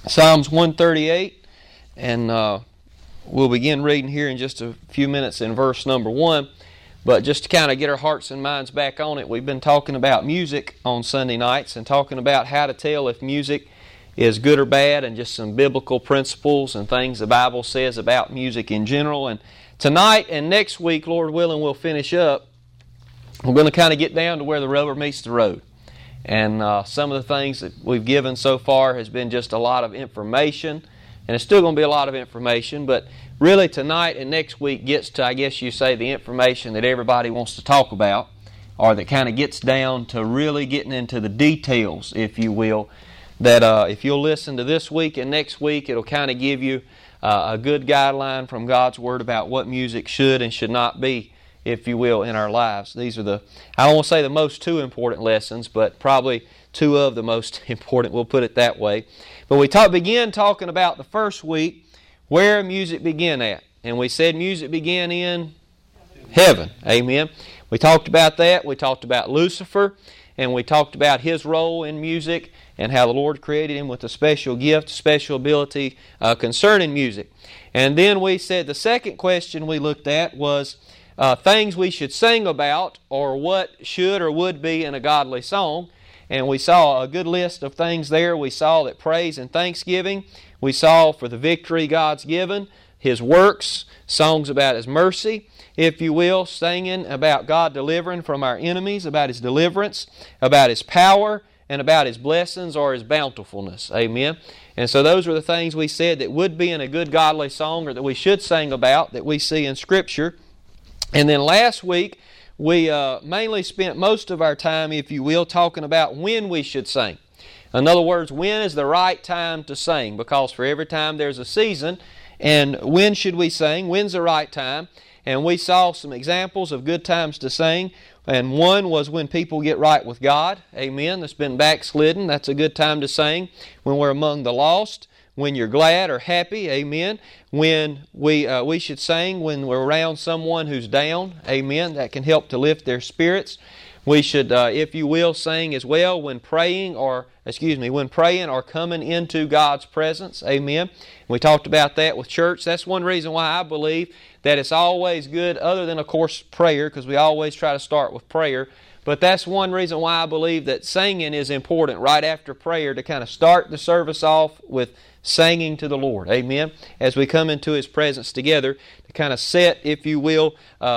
Psalms 138, and we'll begin reading here in just a few minutes in verse number 1. But just to kind of get our hearts and minds back on it, we've been talking about music on Sunday nights and talking about how to tell if music is good or bad and just some biblical principles and things the Bible says about music in general. And tonight and next week, Lord willing, we'll finish up. We're going to kind of get down to where the rubber meets the road. And some of the things that we've given so far has been just a lot of information, and it's still going to be a lot of information, but really tonight and next week gets to, I guess you say, the information that everybody wants to talk about, or that kind of gets down to really getting into the details, if you will, that if you'll listen to this week and next week, it'll kind of give you a good guideline from God's Word about what music should and should not be, if you will, in our lives. These are I don't want to say the most two important lessons, but probably two of the most important, we'll put it that way. But we began talking about the first week where music began at. And we said music began in heaven. Amen. We talked about that. We talked about Lucifer, and we talked about his role in music and how the Lord created him with a special gift, special ability concerning music. And then we said the second question we looked at was things we should sing about, or what should or would be in a godly song. And we saw a good list of things there. We saw that praise and thanksgiving. We saw for the victory God's given, His works, songs about His mercy, if you will, singing about God delivering from our enemies, about His deliverance, about His power, and about His blessings or His bountifulness. Amen. And so those were the things we said that would be in a good godly song, or that we should sing about, that we see in Scripture. And then last week, we mainly spent most of our time, if you will, talking about when we should sing. In other words, when is the right time to sing? Because for every time there's a season, and when should we sing? When's the right time? And we saw some examples of good times to sing. And one was when people get right with God. Amen. That's been backslidden. That's a good time to sing. When we're among the lost. When you're glad or happy, amen. When we should sing when we're around someone who's down, amen. That can help to lift their spirits. We should, if you will, sing as well when praying or coming into God's presence, amen. We talked about that with church. That's one reason why I believe that it's always good, other than, of course, prayer, because we always try to start with prayer. But that's one reason why I believe that singing is important right after prayer, to kind of start the service off with singing to the Lord. Amen. As we come into His presence together, to kind of set, if you will,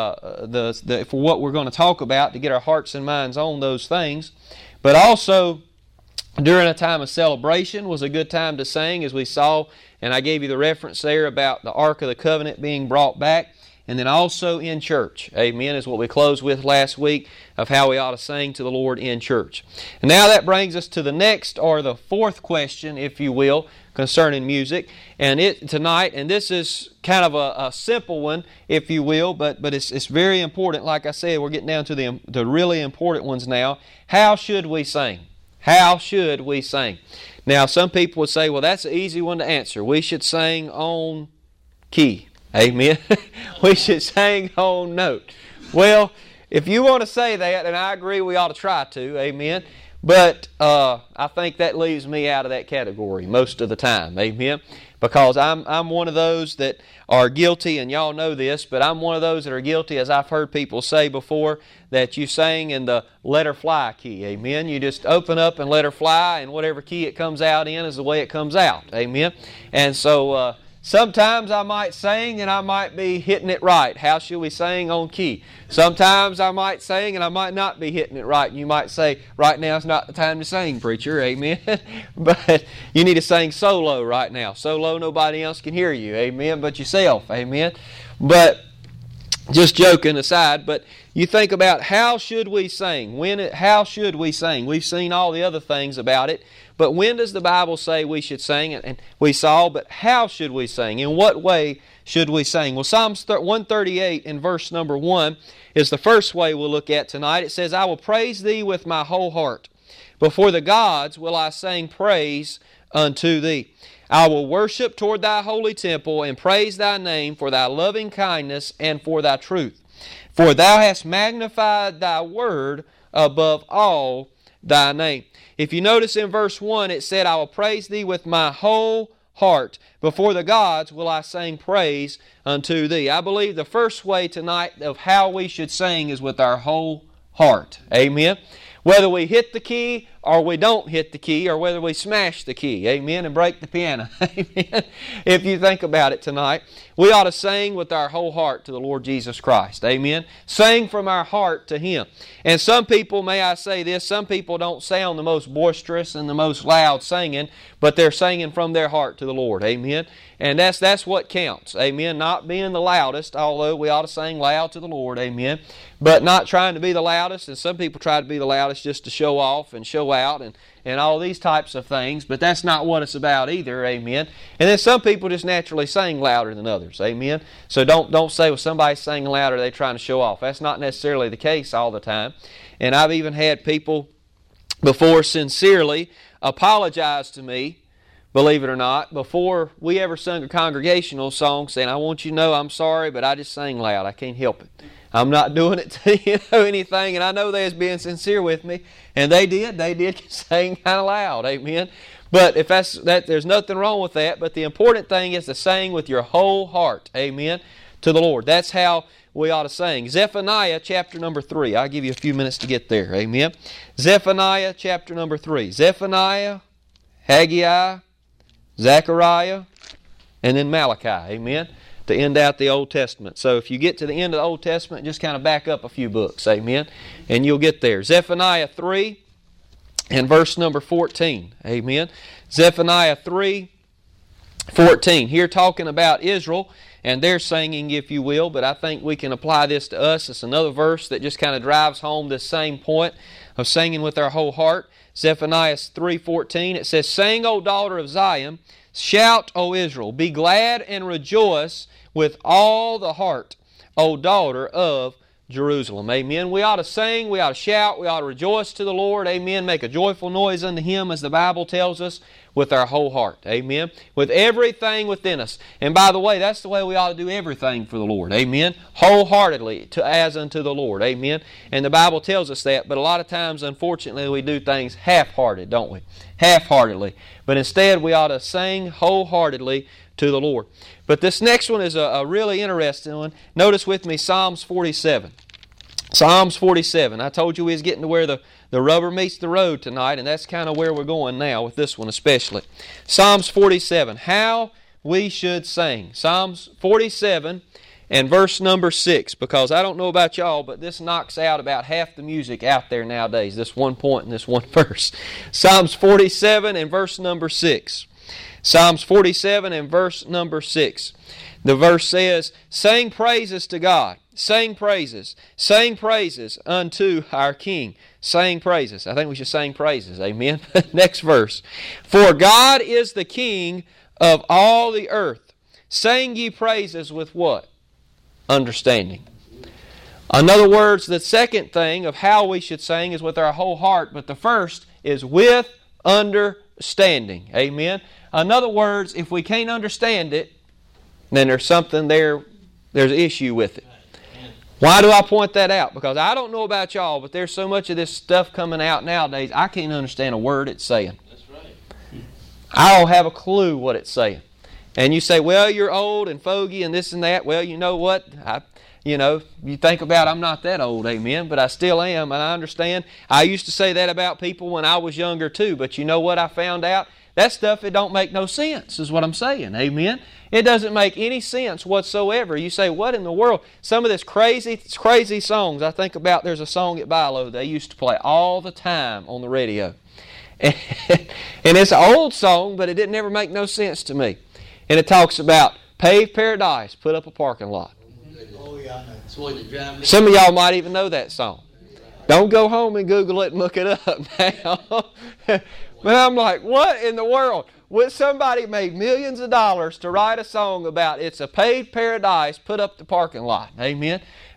for what we're going to talk about, to get our hearts and minds on those things. But also, during a time of celebration was a good time to sing, as we saw, and I gave you the reference there about the Ark of the Covenant being brought back. And then also in church. Amen, is what we closed with last week, of how we ought to sing to the Lord in church. And now that brings us to the next, or the fourth question, if you will, concerning music. And tonight, and this is kind of a simple one, if you will, but it's very important. Like I said, we're getting down to the really important ones now. How should we sing? How should we sing? Now, some people would say, well, that's an easy one to answer. We should sing on key. Amen. We should sing on note. Well, if you want to say that, and I agree we ought to try to, amen. But I think that leaves me out of that category most of the time, amen. Because I'm one of those that are guilty, and y'all know this, but I'm one of those that are guilty, as I've heard people say before, that you sing in the let her fly key, amen. You just open up and let her fly, and whatever key it comes out in is the way it comes out, amen. And so sometimes I might sing and I might be hitting it right. How should we sing on key? Sometimes I might sing and I might not be hitting it right. And you might say, right now is not the time to sing, preacher. Amen. But you need to sing solo right now. Solo, nobody else can hear you. Amen. But yourself. Amen. But just joking aside, but you think about how should we sing? How should we sing? We've seen all the other things about it. But when does the Bible say we should sing? And we saw, but how should we sing? In what way should we sing? Well, Psalms 138 in verse number 1 is the first way we'll look at tonight. It says, I will praise Thee with my whole heart. Before the gods will I sing praise unto Thee. I will worship toward Thy holy temple and praise Thy name for Thy loving kindness and for Thy truth. For Thou hast magnified Thy word above all thy name. If you notice in verse 1, it said, I will praise thee with my whole heart. Before the gods will I sing praise unto thee. I believe the first way tonight of how we should sing is with our whole heart. Amen. Whether we hit the key or we don't hit the key, or whether we smash the key, amen, and break the piano, amen. If you think about it tonight, we ought to sing with our whole heart to the Lord Jesus Christ, amen. Sing from our heart to Him. And some people, may I say this, some people don't sound the most boisterous and the most loud singing, but they're singing from their heart to the Lord, amen. And that's what counts, amen. Not being the loudest, although we ought to sing loud to the Lord, amen. But not trying to be the loudest, and some people try to be the loudest just to show off and show out and all these types of things, but that's not what it's about either, amen. And then some people just naturally sing louder than others, amen. So don't say, well, somebody's singing louder, they're trying to show off. That's not necessarily the case all the time. And I've even had people before sincerely apologize to me, believe it or not, before we ever sung a congregational song, saying, I want you to know I'm sorry, but I just sang loud. I can't help it. I'm not doing it to anything, and I know they was being sincere with me, and they did sing kind of loud, amen. But if there's nothing wrong with that, but the important thing is to sing with your whole heart, amen, to the Lord. That's how we ought to sing. Zephaniah chapter number 3. I'll give you a few minutes to get there, amen. Zephaniah chapter number 3. Zephaniah, Haggai, Zechariah, and then Malachi, amen, to end out the Old Testament. So if you get to the end of the Old Testament, just kind of back up a few books, amen, and you'll get there. Zephaniah 3 and verse number 14, amen. Zephaniah 3, 14. Here talking about Israel and their singing, if you will, but I think we can apply this to us. It's another verse that just kind of drives home this same point of singing with our whole heart. Zephaniah 3:14, it says, Sing, O daughter of Zion, shout, O Israel, be glad and rejoice with all the heart, O daughter of Jerusalem. Amen. We ought to sing, we ought to shout, we ought to rejoice to the Lord. Amen. Make a joyful noise unto Him, as the Bible tells us, with our whole heart. Amen. With everything within us. And by the way, that's the way we ought to do everything for the Lord. Amen. Wholeheartedly, as unto the Lord. Amen. And the Bible tells us that, but a lot of times, unfortunately, we do things half-hearted, don't we? Half-heartedly. But instead, we ought to sing wholeheartedly to the Lord. But this next one is a really interesting one. Notice with me Psalms 47. Psalms 47. I told you we was getting to where the rubber meets the road tonight, and that's kind of where we're going now with this one especially. Psalms 47. How we should sing. Psalms 47 and verse number 6. Because I don't know about y'all, but this knocks out about half the music out there nowadays. This one point in this one verse. Psalms 47 and verse number 6. Psalms 47 and verse number 6. The verse says, Sing praises to God. Sing praises. Sing praises unto our King. Sing praises. I think we should sing praises. Amen. Next verse. For God is the King of all the earth. Sing ye praises with what? Understanding. In other words, the second thing of how we should sing is with our whole heart, but the first is with understanding. Amen. In other words, if we can't understand it, then there's something there, there's an issue with it. Why do I point that out? Because I don't know about y'all, but there's so much of this stuff coming out nowadays, I can't understand a word it's saying. That's right. I don't have a clue what it's saying. And you say, well, you're old and fogey and this and that. Well, you know what? You think about I'm not that old, amen, but I still am, and I understand. I used to say that about people when I was younger too, but you know what I found out? That stuff, it don't make no sense, is what I'm saying, amen. It doesn't make any sense whatsoever. You say, what in the world? Some of this crazy songs, I think about, there's a song at Bilo they used to play all the time on the radio. And it's an old song, but it didn't ever make no sense to me. And it talks about paved paradise, put up a parking lot. Oh, yeah, I know. Some of y'all might even know that song. Don't go home and Google it and look it up now. But I'm like, what in the world? Somebody made millions of dollars to write a song about it's a paved paradise, put up the parking lot. Amen.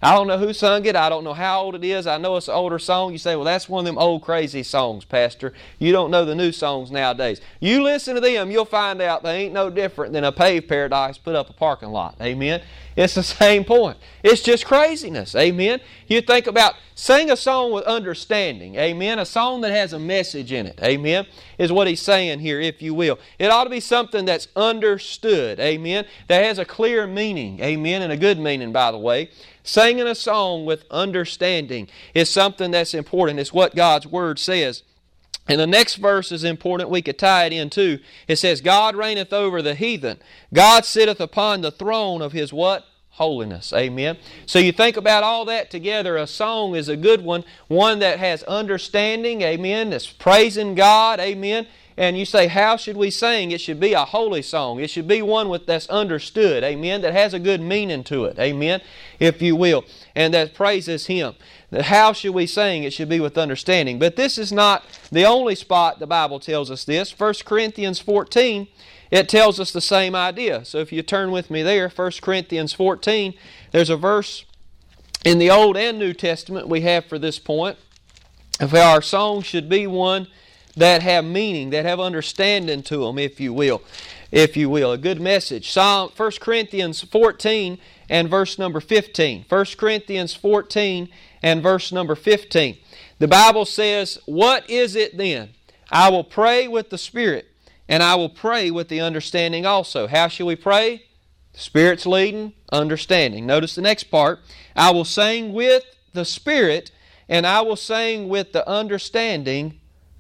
I don't know who sung it. I don't know how old it is. I know it's an older song. You say, well, that's one of them old crazy songs, Pastor. You don't know the new songs nowadays. You listen to them, you'll find out they ain't no different than a paved paradise put up a parking lot. Amen? It's the same point. It's just craziness. Amen? You think about, sing a song with understanding. Amen? A song that has a message in it. Amen? Is what he's saying here, if you will. It ought to be something that's understood. Amen? That has a clear meaning. Amen? And a good meaning, by the way. Singing a song with understanding is something that's important. It's what God's Word says. And the next verse is important. We could tie it in too. It says, God reigneth over the heathen. God sitteth upon the throne of His what? Holiness. Amen. So you think about all that together. A song is a good one. One that has understanding. Amen. That's praising God. Amen. And you say, how should we sing? It should be a holy song. It should be one that's understood. Amen. That has a good meaning to it. Amen. If you will. And that praises Him. How should we sing? It should be with understanding. But this is not the only spot the Bible tells us this. 1 Corinthians 14, it tells us the same idea. So if you turn with me there, 1 Corinthians 14, there's a verse in the Old and New Testament we have for this point. If our song should be one that have meaning, that have understanding to them, if you will. If you will, a good message. 1 Corinthians 14 and verse number 15. 1 Corinthians 14 and verse number 15. The Bible says, what is it then? I will pray with the Spirit, and I will pray with the understanding also. How shall we pray? The Spirit's leading, understanding. Notice the next part. I will sing with the Spirit, and I will sing with the understanding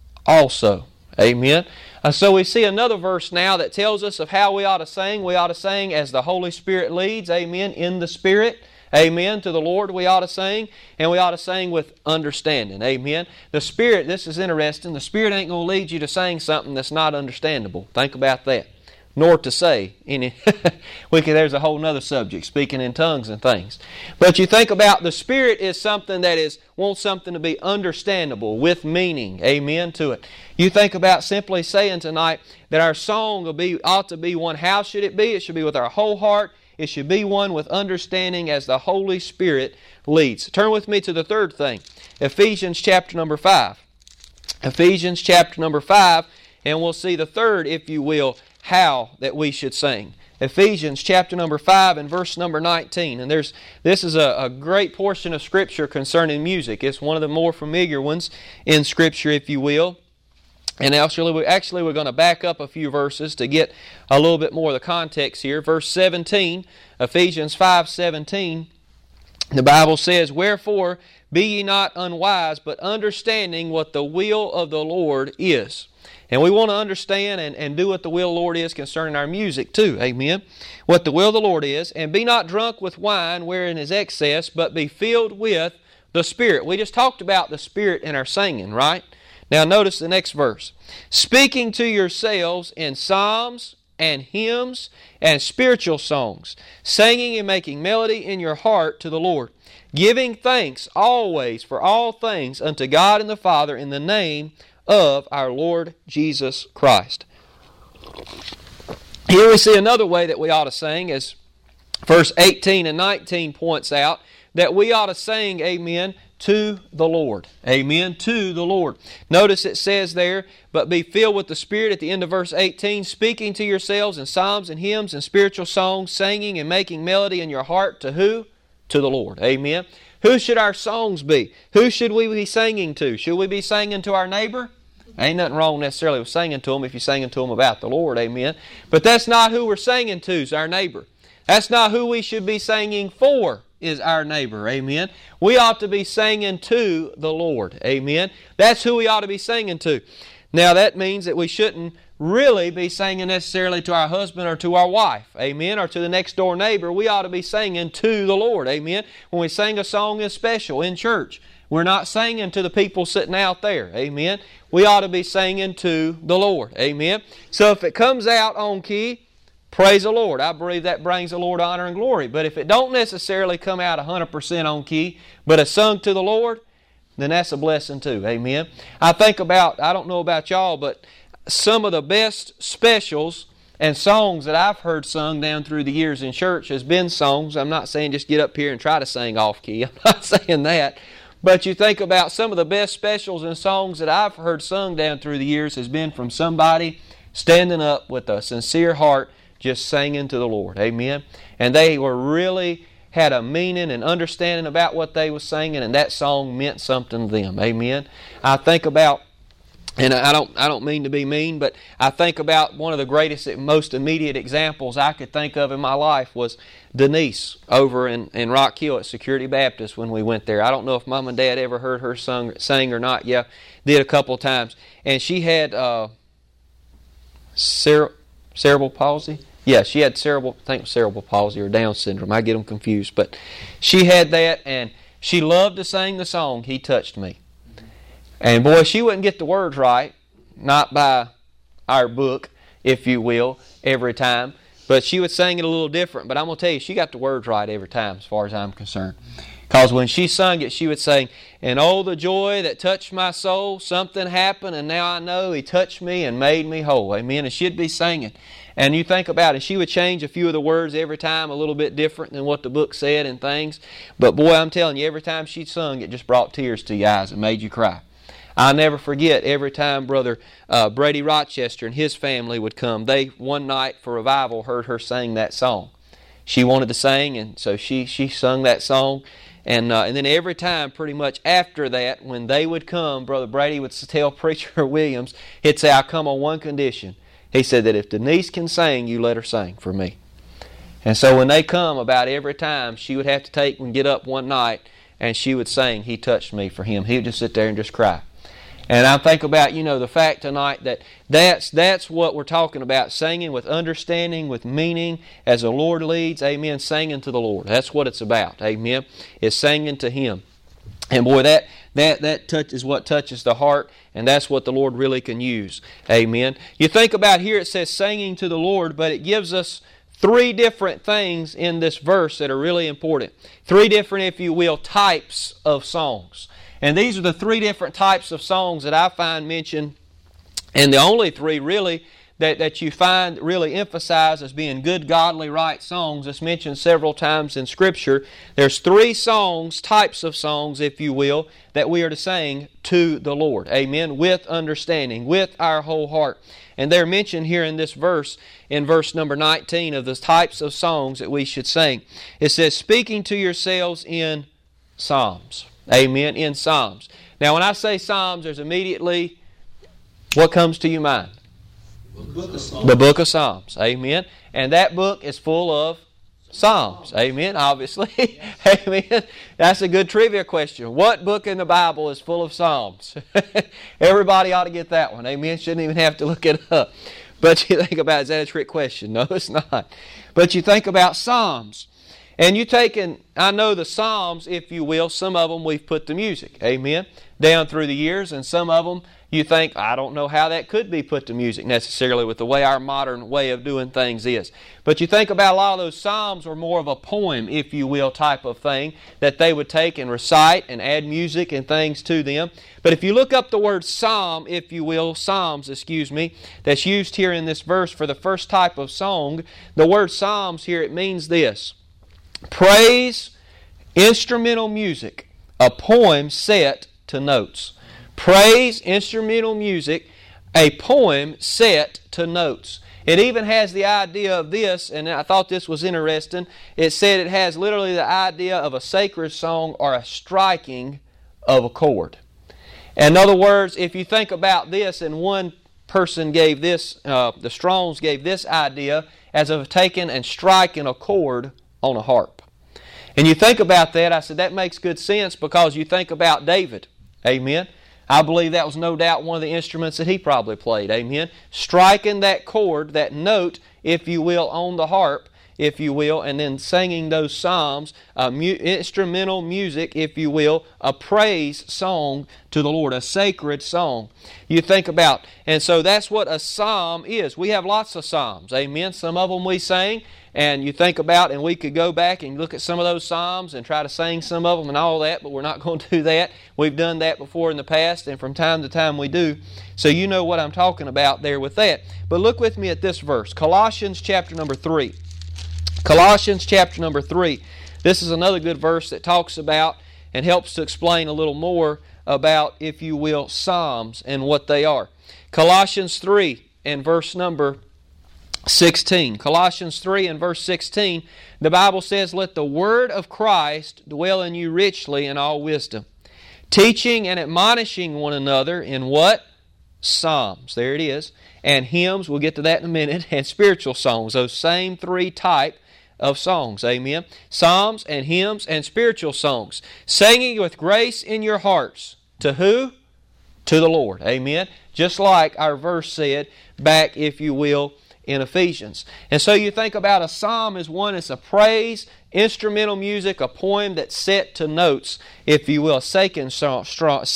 also. Amen. So we see another verse now that tells us of how we ought to sing. We ought to sing as the Holy Spirit leads. Amen. In the Spirit. Amen. To the Lord we ought to sing. And we ought to sing with understanding. Amen. The Spirit, this is interesting. The Spirit ain't going to lead you to sing something that's not understandable. Think about that. Nor to say any. There's a whole other subject, speaking in tongues and things. But you think about the Spirit is something that wants something to be understandable with meaning. Amen to it. You think about simply saying tonight that our song ought to be one. How should it be? It should be with our whole heart. It should be one with understanding as the Holy Spirit leads. Turn with me to the third thing. Ephesians chapter number 5. Ephesians chapter number 5. And we'll see the third, if you will, how that we should sing. Ephesians chapter number 5 and verse number 19. And this is a great portion of Scripture concerning music. It's one of the more familiar ones in Scripture, if you will. And actually we're going to back up a few verses to get a little bit more of the context here. Verse 17, Ephesians 5:17, the Bible says, wherefore be ye not unwise, but understanding what the will of the Lord is. And we want to understand and do what the will of the Lord is concerning our music too. Amen. What the will of the Lord is. And be not drunk with wine wherein is excess, but be filled with the Spirit. We just talked about the Spirit in our singing, right? Now notice the next verse. Speaking to yourselves in psalms and hymns and spiritual songs, singing and making melody in your heart to the Lord, giving thanks always for all things unto God and the Father in the name of our Lord Jesus Christ. Here we see another way that we ought to sing, as verse 18 and 19 points out, that we ought to sing, amen, to the Lord. Amen, to the Lord. Notice it says there, but be filled with the Spirit at the end of verse 18, speaking to yourselves in psalms and hymns and spiritual songs, singing and making melody in your heart to who? To the Lord. Amen. Who should our songs be? Who should we be singing to? Should we be singing to our neighbor? Ain't nothing wrong necessarily with singing to them if you're singing to them about the Lord. Amen. But that's not who we're singing to, is our neighbor. That's not who we should be singing for, is our neighbor. Amen. We ought to be singing to the Lord. Amen. That's who we ought to be singing to. Now that means that we shouldn't really be singing necessarily to our husband or to our wife. Amen. Or to the next door neighbor. We ought to be singing to the Lord. Amen. When we sing a song is special in church, we're not singing to the people sitting out there. Amen. We ought to be singing to the Lord. Amen. So if it comes out on key, praise the Lord. I believe that brings the Lord honor and glory. But if it don't necessarily come out 100% on key, but it's sung to the Lord, then that's a blessing too. Amen. I think about, I don't know about y'all, but some of the best specials And songs that I've heard sung down through the years in church has been songs. I'm not saying just get up here and try to sing off key. I'm not saying that. But you think about some of the best specials and songs that I've heard sung down through the years has been from somebody standing up with a sincere heart just singing to the Lord. Amen. And they were really had a meaning and understanding about what they were singing, and that song meant something to them. Amen. I think about, and I don't mean to be mean, but I think about one of the greatest, most immediate examples I could think of in my life was Denise over in Rock Hill at Security Baptist when we went there. I don't know if Mom and Dad ever heard her sing or not. Yeah, did a couple times. And she had cerebral palsy. Yeah, she had cerebral palsy or Down syndrome. I get them confused. But she had that, and she loved to sing the song, He Touched Me. And boy, she wouldn't get the words right, not by our book, if you will, every time. But she would sing it a little different. But I'm going to tell you, she got the words right every time as far as I'm concerned. Because when she sung it, she would sing, and oh, the joy that touched my soul, something happened, and now I know He touched me and made me whole. Amen. And she'd be singing. And you think about it, she would change a few of the words every time, a little bit different than what the book said and things. But boy, I'm telling you, every time she sung, it just brought tears to your eyes and made you cry. I'll never forget every time Brother Brady Rochester and his family would come. They, one night for revival, heard her sing that song. She wanted to sing, and so she sung that song. And then every time, pretty much after that, when they would come, Brother Brady would tell Preacher Williams, he'd say, I'll come on one condition. He said that if Denise can sing, you let her sing for me. And so when they come, about every time, she would have to take and get up one night, and she would sing, He Touched Me for him. He would just sit there and just cry. And I think about, the fact tonight that that's what we're talking about, singing with understanding, with meaning, as the Lord leads, amen, singing to the Lord. That's what it's about, amen, is singing to Him. And boy, that touch is what touches the heart, and that's what the Lord really can use, amen. You think about here, it says singing to the Lord, but it gives us three different things in this verse that are really important. Three different, if you will, types of songs. And these are the three different types of songs that I find mentioned, and the only three really that you find really emphasized as being good, godly, right songs. It's mentioned several times in Scripture. There's three songs, types of songs, if you will, that we are to sing to the Lord. Amen. With understanding, with our whole heart. And they're mentioned here in this verse, in verse number 19, of the types of songs that we should sing. It says, speaking to yourselves in psalms. Amen. In psalms. Now when I say psalms, there's immediately what comes to your mind? The book of Psalms. Amen. And that book is full of Psalms. Amen. Obviously. Amen. That's a good trivia question. What book in the Bible is full of Psalms? Everybody ought to get that one. Amen. Shouldn't even have to look it up. But you think about, is that a trick question? No, it's not. But you think about Psalms. And you take, I know the Psalms, if you will, some of them we've put to music. Amen. Down through the years, and some of them you think, I don't know how that could be put to music necessarily with the way our modern way of doing things is. But you think about a lot of those Psalms were more of a poem, if you will, type of thing that they would take and recite and add music and things to them. But if you look up the word Psalm, if you will, Psalms, that's used here in this verse for the first type of song, the word Psalms here, it means this: praise, instrumental music, a poem set to notes. Praise, instrumental music, a poem set to notes. It even has the idea of this, and I thought this was interesting. It said it has literally the idea of a sacred song or a striking of a chord. In other words, if you think about this, and one person gave this, the Strongs gave this idea as of taking and striking a chord on a harp. And you think about that, I said that makes good sense because you think about David. Amen. I believe that was no doubt one of the instruments that he probably played. Amen. Striking that chord, that note, if you will, on the harp. if you will, and then singing those psalms, instrumental music, if you will, a praise song to the Lord, a sacred song. You think about, and so that's what a psalm is. We have lots of psalms, amen. Some of them we sing, and you think about, and we could go back and look at some of those psalms and try to sing some of them and all that, but we're not going to do that. We've done that before in the past, and from time to time we do. So you know what I'm talking about there with that. But look with me at this verse, Colossians chapter number 3. Colossians chapter number 3. This is another good verse that talks about and helps to explain a little more about, if you will, psalms and what they are. Colossians 3 and verse number 16. Colossians 3 and verse 16, the Bible says, "Let the word of Christ dwell in you richly in all wisdom, teaching and admonishing one another in" what? Psalms. There it is. And hymns, we'll get to that in a minute, and spiritual songs. Those same three type of songs. Amen. Psalms and hymns and spiritual songs. Singing with grace in your hearts. To who? To the Lord. Amen. Just like our verse said back, if you will, in Ephesians. And so you think about a psalm as one, it's a praise, instrumental music, a poem that's set to notes, if you will, a sacred song,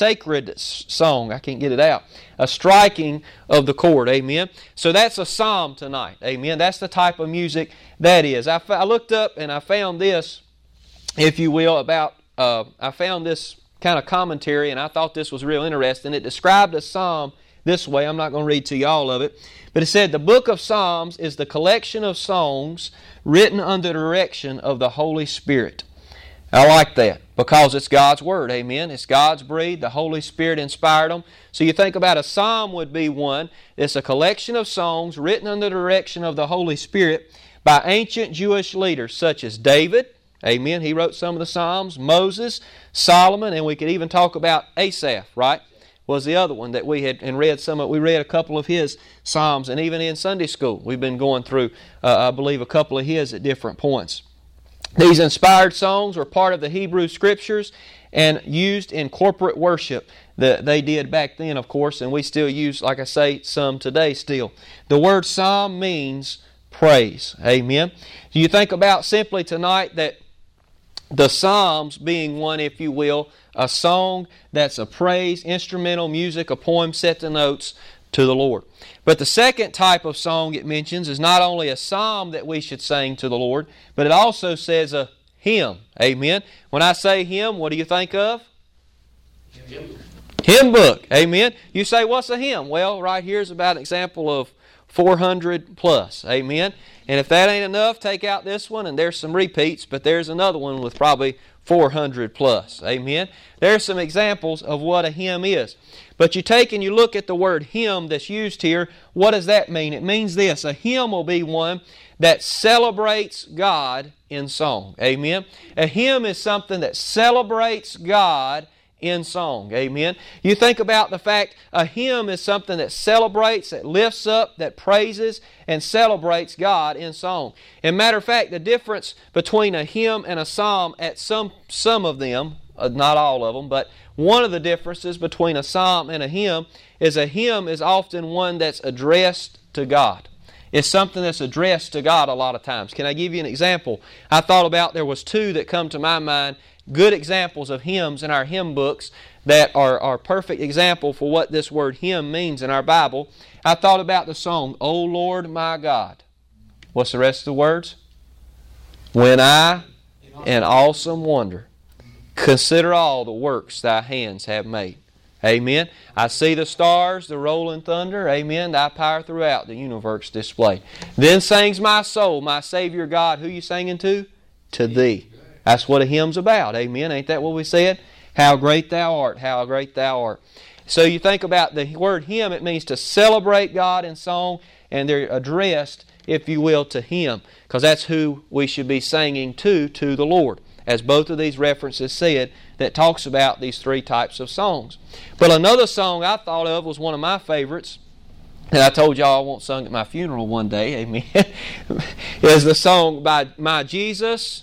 I can't get it out, a striking of the chord, amen. So that's a psalm tonight, amen. That's the type of music that is. I looked up and I found this, if you will, about, I found this kind of commentary, and I thought this was real interesting. It described a psalm this way. I'm not going to read to you all of it. But it said, the book of Psalms is the collection of songs written under the direction of the Holy Spirit. I like that because it's God's Word, amen. It's God's breathed. The Holy Spirit inspired them. So you think about a psalm would be one. It's a collection of songs written under the direction of the Holy Spirit by ancient Jewish leaders such as David, amen. He wrote some of the Psalms, Moses, Solomon, and we could even talk about Asaph, right? Was the other one that we had and read some of. We read a couple of his psalms, and even in Sunday school we've been going through, I believe, a couple of his at different points. These inspired songs were part of the Hebrew Scriptures and used in corporate worship that they did back then, of course, and we still use, like I say, some today still. The word psalm means praise. Amen. Do you think about simply tonight that the Psalms being one, if you will, a song that's a praise, instrumental music, a poem set to notes to the Lord. But the second type of song it mentions is not only a psalm that we should sing to the Lord, but it also says a hymn. Amen. When I say hymn, what do you think of? Hymn book. Amen. You say, what's a hymn? Well, right here's about an example of 400 plus. Amen. And if that ain't enough, take out this one, and there's some repeats, but there's another one with probably 400 plus. Amen. There's some examples of what a hymn is. But you take and you look at the word hymn that's used here, what does that mean? It means this. A hymn will be one that celebrates God in song. Amen. A hymn is something that celebrates God in song. Amen. You think about the fact a hymn is something that celebrates, that lifts up, that praises and celebrates God in song. And matter of fact, the difference between a hymn and a psalm at some of them, not all of them, but one of the differences between a psalm and a hymn is often one that's addressed to God. It's something that's addressed to God a lot of times. Can I give you an example? I thought about, there was two that come to my mind, good examples of hymns in our hymn books that are perfect example for what this word hymn means in our Bible. I thought about the song, O Lord my God. What's the rest of the words? When I, in awesome wonder, consider all the works thy hands have made. Amen. I see the stars, the rolling thunder. Amen. Thy power throughout the universe displayed. Then sings my soul, my Savior God. Who you singing to? To Thee. That's what a hymn's about. Amen. Ain't that what we said? How great Thou art. How great Thou art. So you think about the word hymn, it means to celebrate God in song, and they're addressed, if you will, to Him, because that's who we should be singing to the Lord, as both of these references said, that talks about these three types of songs. But another song I thought of was one of my favorites, and I told y'all I want sung at my funeral one day, amen, is the song by My Jesus,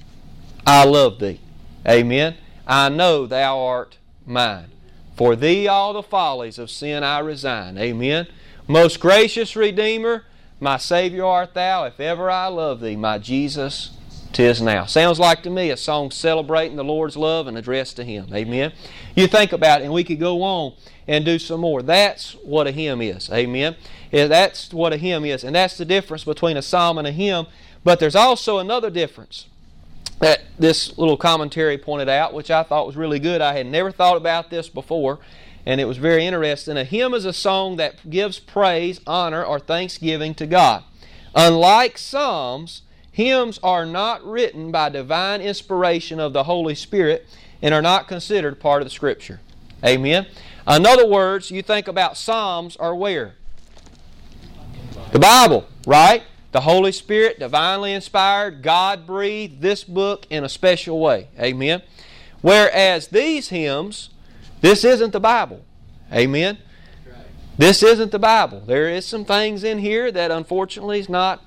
I Love Thee. Amen. I know Thou art mine. For Thee all the follies of sin I resign. Amen. Most gracious Redeemer, My Savior art thou, if ever I love thee, my Jesus, 'tis now. Sounds like to me a song celebrating the Lord's love and addressed to Him. Amen. You think about it, and we could go on and do some more. That's what a hymn is. Amen. That's what a hymn is, and that's the difference between a psalm and a hymn. But there's also another difference that this little commentary pointed out, which I thought was really good. I had never thought about this before, and it was very interesting. A hymn is a song that gives praise, honor, or thanksgiving to God. Unlike psalms, hymns are not written by divine inspiration of the Holy Spirit and are not considered part of the Scripture. Amen. In other words, you think about psalms are where? The Bible, right? The Holy Spirit, divinely inspired, God breathed this book in a special way. Amen. Whereas these hymns, this isn't the Bible. Amen. This isn't the Bible. There is some things in here that unfortunately is not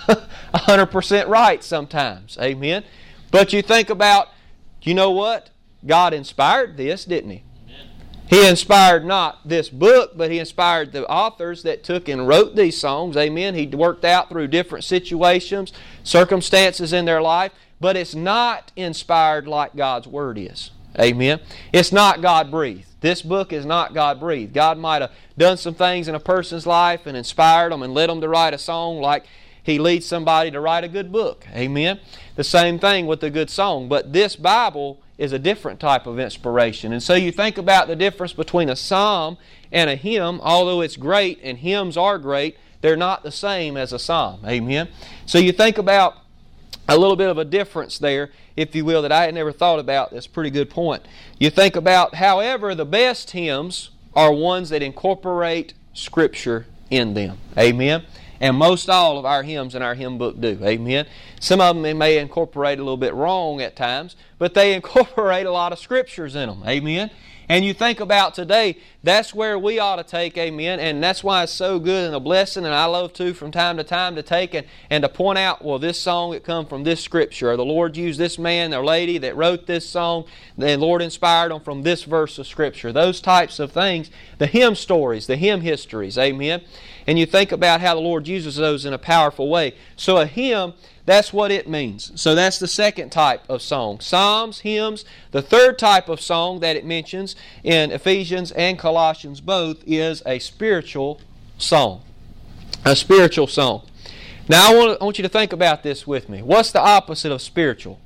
100% right sometimes. Amen. But you think about, you know what? God inspired this, didn't He? He inspired not this book, but He inspired the authors that took and wrote these songs. Amen. He worked out through different situations, circumstances in their life, but it's not inspired like God's Word is. Amen. It's not God-breathed. This book is not God-breathed. God might have done some things in a person's life and inspired them and led them to write a song like He leads somebody to write a good book. Amen. The same thing with a good song. But this Bible is a different type of inspiration. And so you think about the difference between a psalm and a hymn. Although it's great and hymns are great, they're not the same as a psalm. Amen. So you think about a little bit of a difference there, if you will, that I had never thought about. That's a pretty good point. You think about, however, the best hymns are ones that incorporate Scripture in them. Amen. And most all of our hymns in our hymn book do. Amen. Some of them they may incorporate a little bit wrong at times, but they incorporate a lot of Scriptures in them. Amen. And you think about today, that's where we ought to take, amen, and that's why it's so good and a blessing, and I love to from time to time to take and to point out, well, this song it come from this Scripture, or the Lord used this man or lady that wrote this song, the Lord inspired them from this verse of Scripture. Those types of things, the hymn stories, the hymn histories, amen. And you think about how the Lord uses those in a powerful way. So a hymn, that's what it means. So that's the second type of song. Psalms, hymns. The third type of song that it mentions in Ephesians and Colossians both is a spiritual song. A spiritual song. Now I want you to think about this with me. What's the opposite of spiritual?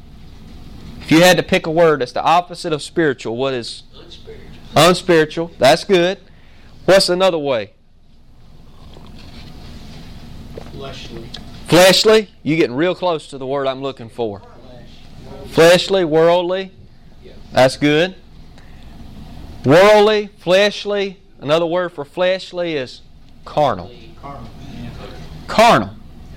If you had to pick a word that's the opposite of spiritual, what is? Unspiritual. Unspiritual. That's good. What's another way? Fleshly. Fleshly? You're getting real close to the word I'm looking for. Fleshly, worldly. That's good. Worldly, fleshly. Another word for fleshly is carnal. Carnal.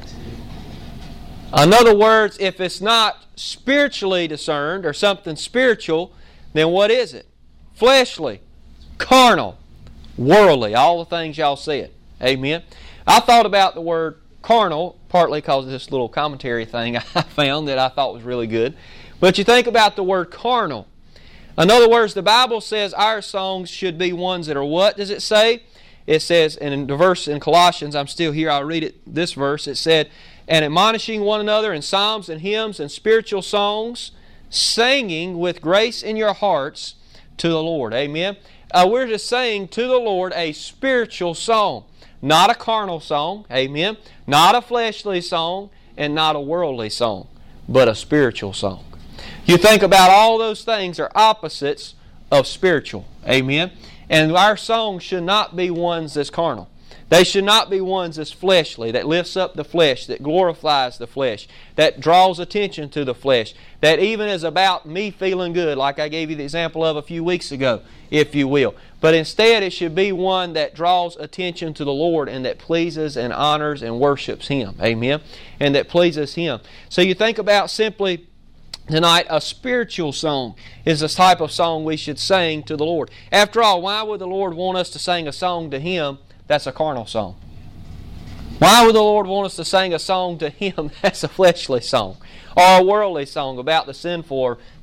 In other words, if it's not spiritually discerned or something spiritual, then what is it? Fleshly, carnal, worldly. All the things y'all said. Amen. I thought about the word carnal, partly because of this little commentary thing I found that I thought was really good. But you think about the word carnal. In other words, the Bible says our songs should be ones that are what does it say? It says, and in the verse in Colossians, I'm still here, I'll read it, this verse, it said, and admonishing one another in psalms and hymns and spiritual songs, singing with grace in your hearts to the Lord. Amen? We're just saying to the Lord a spiritual song. Not a carnal song, amen, not a fleshly song, and not a worldly song, but a spiritual song. You think about all those things are opposites of spiritual, amen, and our songs should not be ones that's carnal. They should not be ones that's fleshly, that lifts up the flesh, that glorifies the flesh, that draws attention to the flesh, that even is about me feeling good, like I gave you the example of a few weeks ago, if you will. But instead it should be one that draws attention to the Lord and that pleases and honors and worships Him. Amen? And that pleases Him. So you think about simply tonight, a spiritual song is the type of song we should sing to the Lord. After all, why would the Lord want us to sing a song to Him that's a carnal song? Why would the Lord want us to sing a song to Him that's a fleshly song? Or a worldly song about the sinful or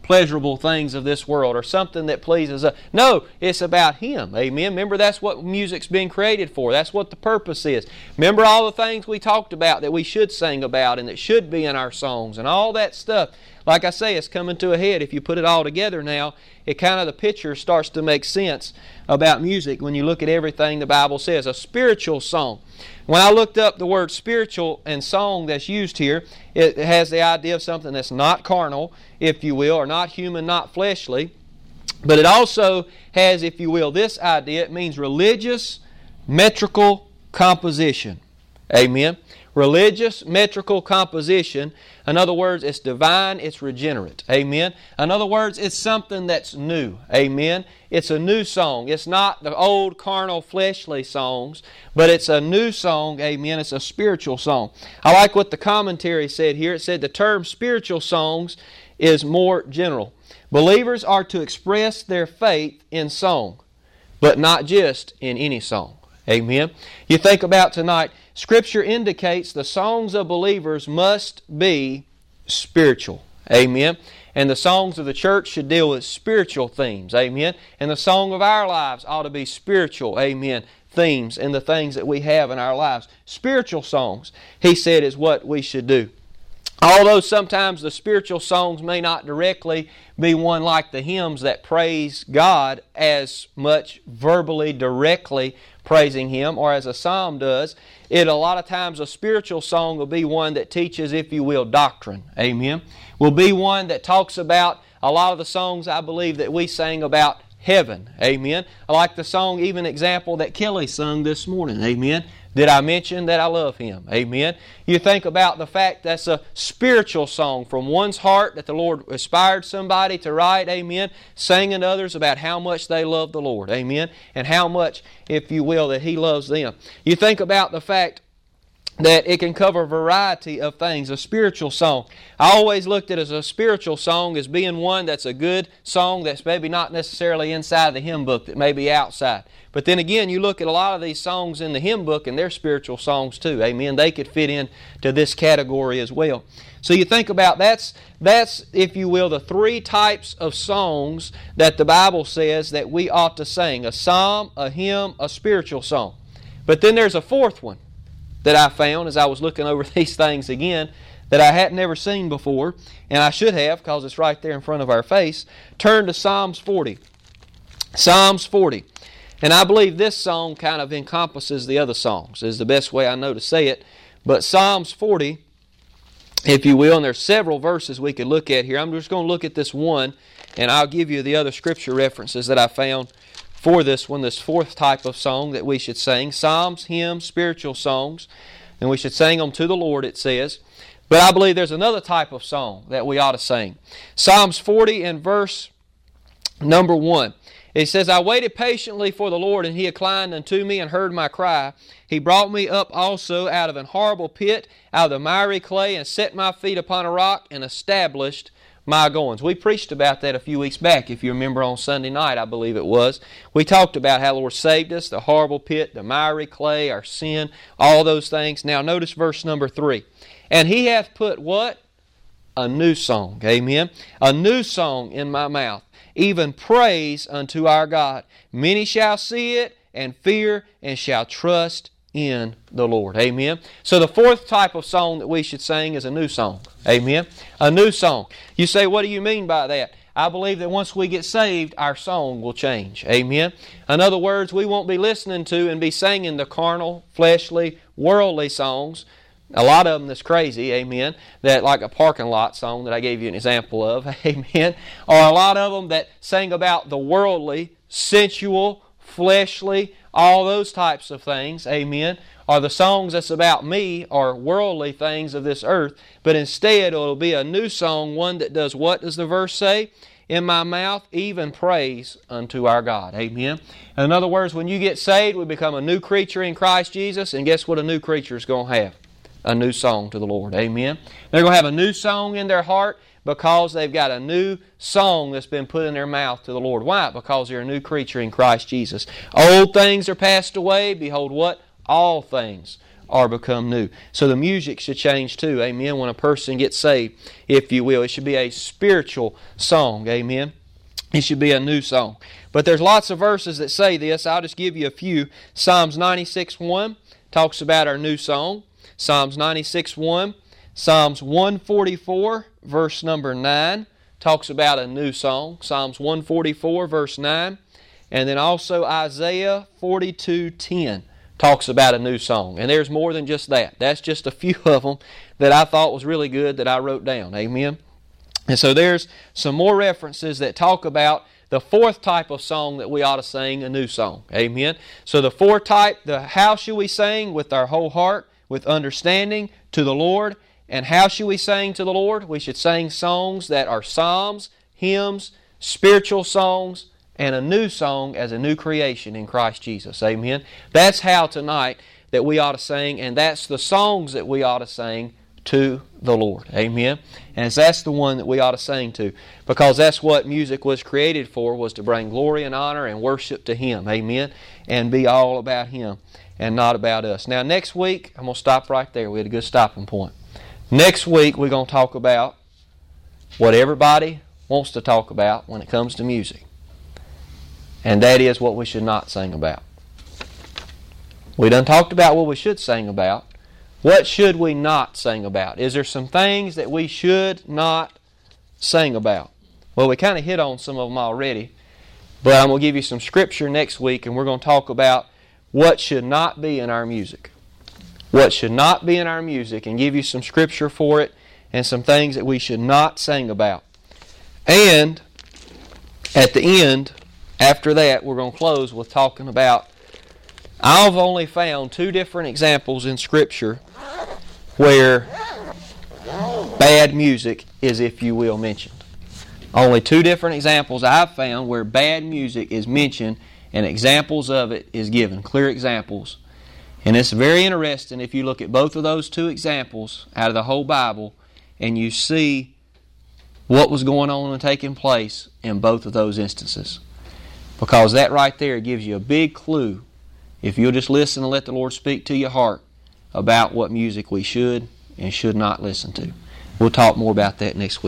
pleasurable things of this world or something that pleases us. No, it's about Him. Amen. Remember, that's what music's been created for. That's what the purpose is. Remember all the things we talked about that we should sing about and that should be in our songs and all that stuff. Like I say, it's coming to a head. If you put it all together now, it kind of, the picture starts to make sense about music when you look at everything the Bible says. A spiritual song. When I looked up the word spiritual and song that's used here, it has the idea of something that's not carnal, if you will, or not human, not fleshly. But it also has, if you will, this idea. It means religious, metrical composition. Amen. Religious, metrical composition. In other words, it's divine, it's regenerate. Amen. In other words, it's something that's new. Amen. It's a new song. It's not the old carnal, fleshly songs, but it's a new song. Amen. It's a spiritual song. I like what the commentary said here. It said the term spiritual songs is more general. Believers are to express their faith in song, but not just in any song. Amen. You think about tonight, Scripture indicates the songs of believers must be spiritual. Amen. And the songs of the church should deal with spiritual themes. Amen. And the song of our lives ought to be spiritual. Amen. Themes and the things that we have in our lives. Spiritual songs, he said, is what we should do. Although sometimes the spiritual songs may not directly be one like the hymns that praise God as much verbally, directly praising Him, or as a psalm does, a lot of times a spiritual song will be one that teaches, if you will, doctrine. Amen. Will be one that talks about a lot of the songs I believe that we sang about heaven. Amen. I like the song, even example, that Kelly sung this morning. Amen. Did I mention that I love Him? Amen. You think about the fact that's a spiritual song from one's heart that the Lord inspired somebody to write. Amen. Singing to others about how much they love the Lord. Amen. And how much, if you will, that He loves them. You think about the fact that it can cover a variety of things, a spiritual song. I always looked at it as a spiritual song as being one that's a good song that's maybe not necessarily inside the hymn book, that may be outside. But then again, you look at a lot of these songs in the hymn book and they're spiritual songs too. Amen. They could fit into this category as well. So you think about that's, if you will, the three types of songs that the Bible says that we ought to sing. A psalm, a hymn, a spiritual song. But then there's a fourth one that I found as I was looking over these things again that I hadn't ever seen before, and I should have because it's right there in front of our face. Turn to Psalms 40. Psalms 40. And I believe this song kind of encompasses the other songs, is the best way I know to say it. But Psalms 40, if you will, and there's several verses we could look at here. I'm just going to look at this one, and I'll give you the other scripture references that I found for this one, this fourth type of song that we should sing. Psalms, hymns, spiritual songs. And we should sing them to the Lord, it says. But I believe there's another type of song that we ought to sing. Psalms 40 and verse number 1. It says, I waited patiently for the Lord, and He inclined unto me and heard my cry. He brought me up also out of an horrible pit, out of the miry clay, and set my feet upon a rock, and established my goings. We preached about that a few weeks back, if you remember, on Sunday night, I believe it was. We talked about how the Lord saved us, the horrible pit, the miry clay, our sin, all those things. Now notice verse number 3. And He hath put what? A new song. Amen. A new song in my mouth, even praise unto our God. Many shall see it and fear and shall trust in the Lord. Amen. So the fourth type of song that we should sing is a new song. Amen. A new song. You say, what do you mean by that? I believe that once we get saved, our song will change. Amen. In other words, we won't be listening to and be singing the carnal, fleshly, worldly songs. A lot of them that's crazy, amen, that like a parking lot song that I gave you an example of, amen, or a lot of them that sing about the worldly, sensual, fleshly, all those types of things, amen, or the songs that's about me or worldly things of this earth, but instead it'll be a new song, one that does what does the verse say? In my mouth, even praise unto our God. Amen. In other words, when you get saved, we become a new creature in Christ Jesus, and guess what a new creature is going to have? A new song to the Lord. Amen. They're going to have a new song in their heart because they've got a new song that's been put in their mouth to the Lord. Why? Because they're a new creature in Christ Jesus. Old things are passed away. Behold what? All things are become new. So the music should change too, amen, when a person gets saved, if you will. It should be a spiritual song, amen. It should be a new song. But there's lots of verses that say this. I'll just give you a few. Psalms 96:1 talks about our new song. Psalms 96:1. Psalms 144, verse number 9, talks about a new song. Psalms 144, verse 9. And then also Isaiah 42:10 talks about a new song. And there's more than just that. That's just a few of them that I thought was really good that I wrote down. Amen. And so there's some more references that talk about the fourth type of song that we ought to sing, a new song. Amen. So the fourth type, how should we sing? With our whole heart, with understanding to the Lord. And how should we sing to the Lord? We should sing songs that are psalms, hymns, spiritual songs, and a new song as a new creation in Christ Jesus. Amen. That's how tonight that we ought to sing, and that's the songs that we ought to sing to the Lord. Amen. And that's the one that we ought to sing to, because that's what music was created for, was to bring glory and honor and worship to Him. Amen. And be all about Him and not about us. Now next week, I'm going to stop right there. We had a good stopping point. Next week, we're going to talk about what everybody wants to talk about when it comes to music. And that is what we should not sing about. We done talked about what we should sing about. What should we not sing about? Is there some things that we should not sing about? Well, we kind of hit on some of them already. But I'm going to give you some scripture next week, and we're going to talk about what should not be in our music. What should not be in our music, and give you some scripture for it and some things that we should not sing about. And at the end, after that, we're going to close with talking about, I've only found 2 different examples in Scripture where bad music is, if you will, mentioned. Only 2 different examples I've found where bad music is mentioned and examples of it is given, clear examples. And it's very interesting if you look at both of those 2 examples out of the whole Bible and you see what was going on and taking place in both of those instances. Because that right there gives you a big clue, if you'll just listen and let the Lord speak to your heart, about what music we should and should not listen to. We'll talk more about that next week.